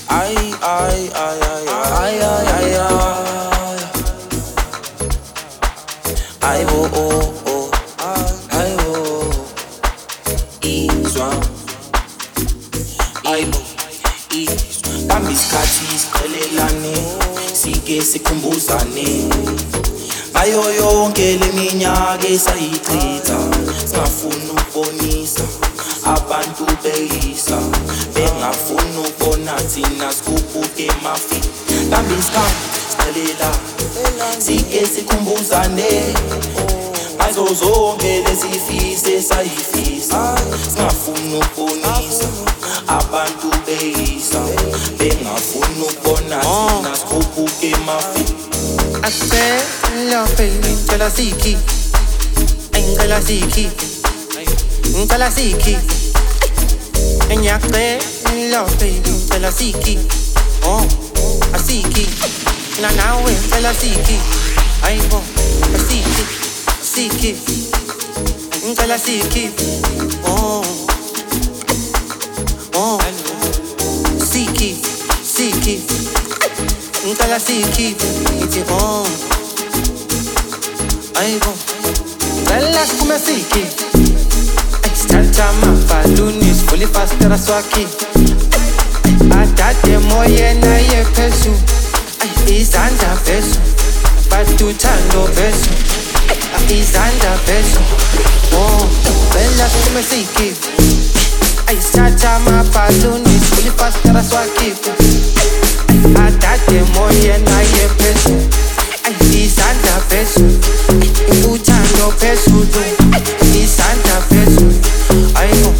Ay, ay, ay, ay, ay, ay, ay, ay. Ay, oh, oh, oh. Ay, oh. Izwa. Ay, izwa. Kambi isikhathi siqhelelane, sike sikhumbuzane. Ngayo yonke leminyaka esayichitha, singafuni ukubonisa abantu beyisa, bengafuni ukubona thina sikhuphuke emafi. Kambi isikhathi siqhelela, sike sikhumbuzane. Ngazo zonke lezifise esayifisa, singafuni ukubonisa abantu beyisa, bengafuni ukubona thina sikhuphuke emafi. Acela baby, ngicela sikhi, ngicela sikhi, ngicela sikhi. Ngiyacela baby, ngicela sikhi, oh, asikhi. Na nawe ngicela sikhi, ayibo, asikhi, sikhi. Ngicela sikhi, oh, oh, sikhi, sikhi. Ngicela sikhi, ithi oh, ayibo, ngicela siphume sikhi. Sithatha amabhaluni sivule ifasitela swakhi. Adade moyena ye phezulu, izandla phezulu, bathi uthando phezulu, izandla phezulu, oh, ngicela siphume sikhi. Sithatha amabhaluni sivule ifasitela swakhi. Adade moyena ye phezulu, izandla phezulu, uthando phezulu, izandla phezulu, ayibo.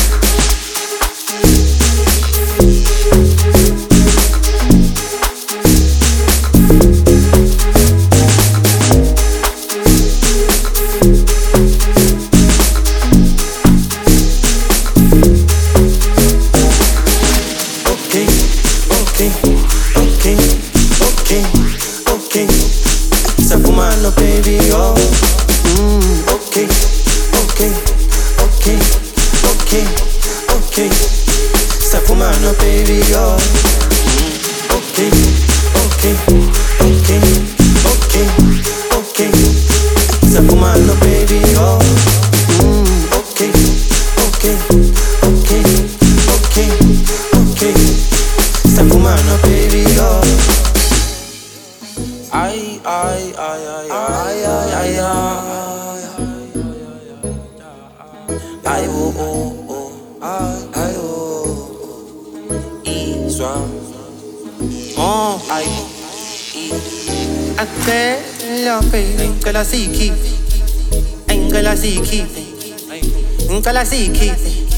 Sapumano baby, oh, okay, okay, okay, okay, okay. Sapumano baby, oh, okay, okay, okay, okay, okay. Sapumano baby, oh, okay, okay, okay, okay, okay. Sapumano baby, oh. Ay, ay, ay, ay, ay, ay, ay, ay. Ay, oh, oh, oh. Ay, oh. Izwa. Oh, Ay, acela baby, ngicela sikhi, ngicela sikhi, ngicela sikhi.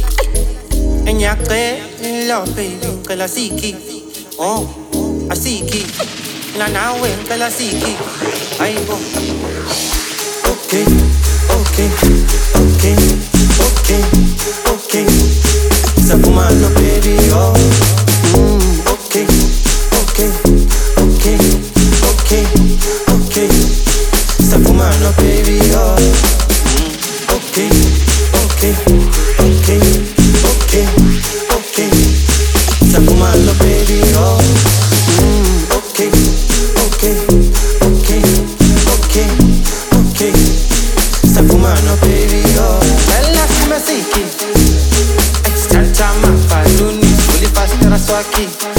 Ngiyacela baby, ngicela sikhi, oh, asikhi. Na nawe ngicela sikhi, ayibo. okay, okay, okay, okay, okay. Sapumano baby, oh, okay, okay, okay, okay, okay. Sapumano baby, oh, okay, okay, okay, okay, okay. Sapumano baby, oh, okay, okay, okay, okay, okay. Sapumano baby, oh. Ngicela siphume sikhi, sithatha amabhaluni sivule ifasitela swakhi.